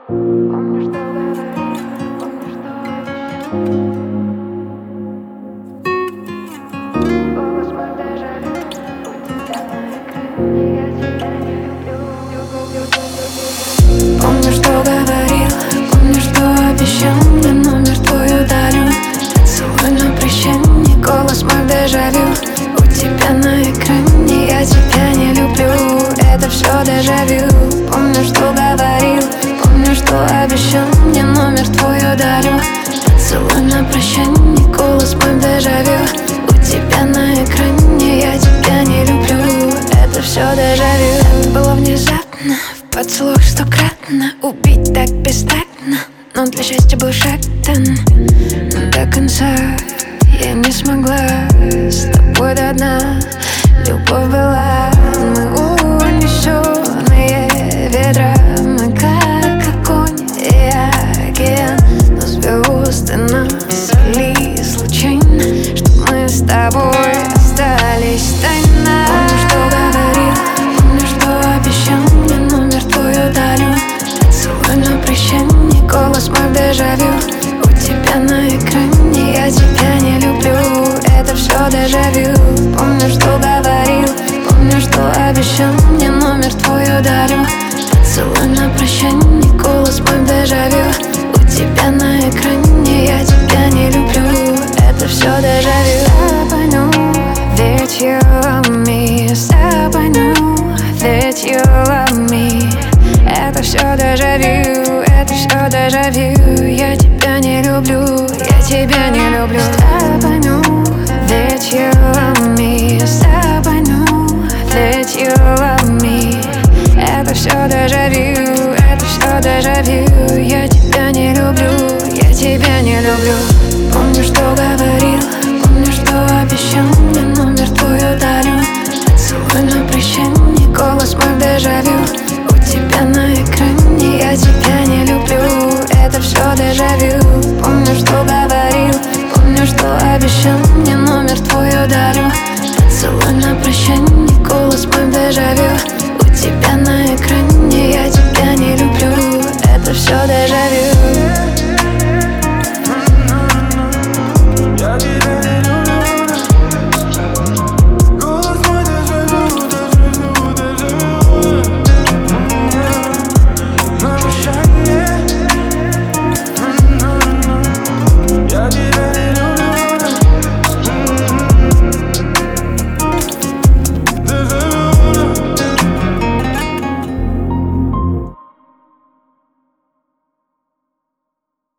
Помню, что говорил, помню, что обещал. Голос мой дежавю, у тебя на экране, я тебя не люблю. Помню, что говорил, помню, что обещал. Мне номер твой удалю, поцелуй на прощанье. Голос мой дежавю, у тебя на экране, я тебя не люблю. Это все дежавю. Помню, что говорил, помню, что обещал. Мне номер твой удалю, поцелуй на прощанье. Голос мой дежавю, у тебя на экране, я тебя не люблю. Это все дежавю. Так было внезапно, в поцелуях стократно. Убить так бестактно, но для счастья был шаг дан. Но до конца я не смогла с тобой до дна. Любовь была, мы унесенные ветра. Мы как огонь и океан, но звезды нас свели случайно, чтоб мы с тобой остались тайна. Помню, что говорил, помню, что обещал. Мне номер твой удалю, поцелуй на прощанье. Голос мой дежавю, у тебя на экране, я тебя не люблю. Это все дежавю. Помню, что говорил, помню, что обещал. Мне номер твой удалю, поцелуй на прощанье. Голос мой дежавю, у тебя на экране, я тебя не люблю. Это все дежавю. I know that you love me. I know that you love me. Это все дежавю, это все дежавю. Я тебя не люблю, я тебя не люблю. I know that you love me. I know that you love me. Это все дежавю, это все дежавю.